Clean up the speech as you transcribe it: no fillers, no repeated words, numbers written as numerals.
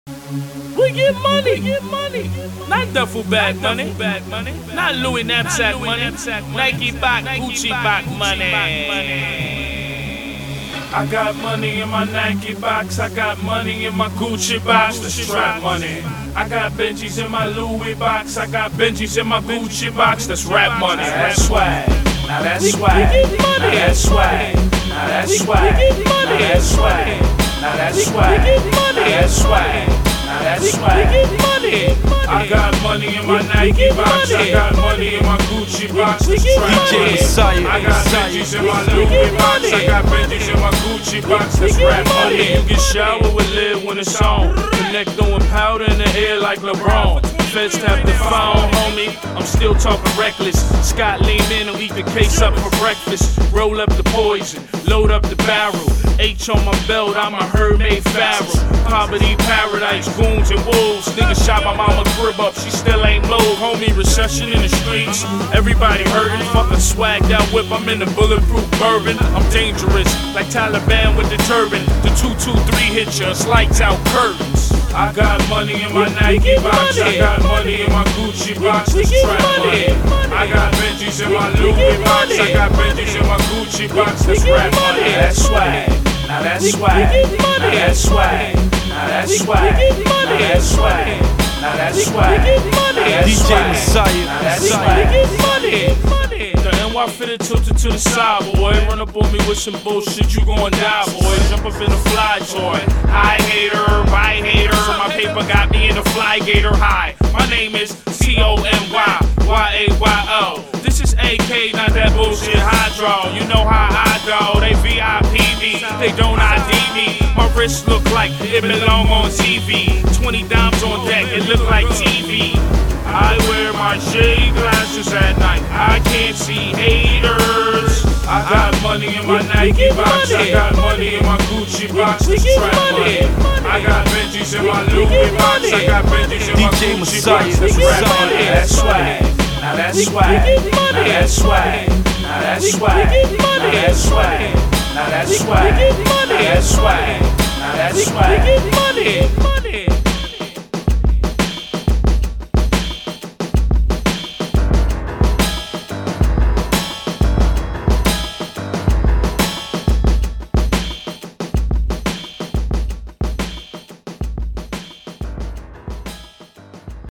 We get money, not duffel bag money, not Louis knapsack money, Nike back, Gucci back money. I got money in my Nike box, I got money in my Gucci box, the strap money. I got Benjis in my Louis box, I got Benjis in my Gucci box, that's rap money. That's swag, now that's swag, now that's swag, now that's swag, now that's swag, now that's swag, now that's swag. Now that's swag. I got money in my Nike box, I got money in my Gucci box, that's DJ Messiah. I got Benjis in my Louis box, I got Benjis in my Gucci box, that's rap money. You get shower with lid when it's on, connect throwing powder in the air like LeBron. Feds tap the phone, homie, I'm still talking reckless. Scott lean in and eat the case up for breakfast. Roll up the poison, load up the barrel. H on my belt, I'm a Hermaid Pharaoh. Poverty paradise, goons and wolves. Nigga shot my mama crib up, she still ain't moved. Homie, recession in the streets, everybody hurting. Fucking swagged out whip, I'm in the bulletproof bourbon. I'm dangerous, like Taliban with the turban. The 223 hit ya, it's lights out curtains. I got money in my Nike box, I got money in my Gucci box, that's trap money. I got Benjis in my Louis box, I got Benjis in my Gucci box, that's rap money. That's swag, now that's swag, now that's swag, now that's swag, now that's swag, now that's swag, DJ Messiah. now that's swag. The NY fitted tilted to the side, boy. Run up on me with some bullshit, you gon' die, boy. Jump up in a fly toy. Hi hater, bye hater. My paper got me in a fly gator high. My name is Tony Yayo. This is AK, not that bullshit hydro. You know how I do. They VIP me, they don't ID me. My wrist look like it belong on TV. 20 dimes on deck, it look like TV. I wear my shade glasses at night, I can't see haters. I got money in my Nike box, I got money in my Gucci box, that's trap money. I got Benjis in my Louis box, I got Benjis in my Gucci box, that's rap money. That's swag, now that's swag, now that's swag, now that's swag, now that's swag, now that's swag, now that's swag, now that's swag.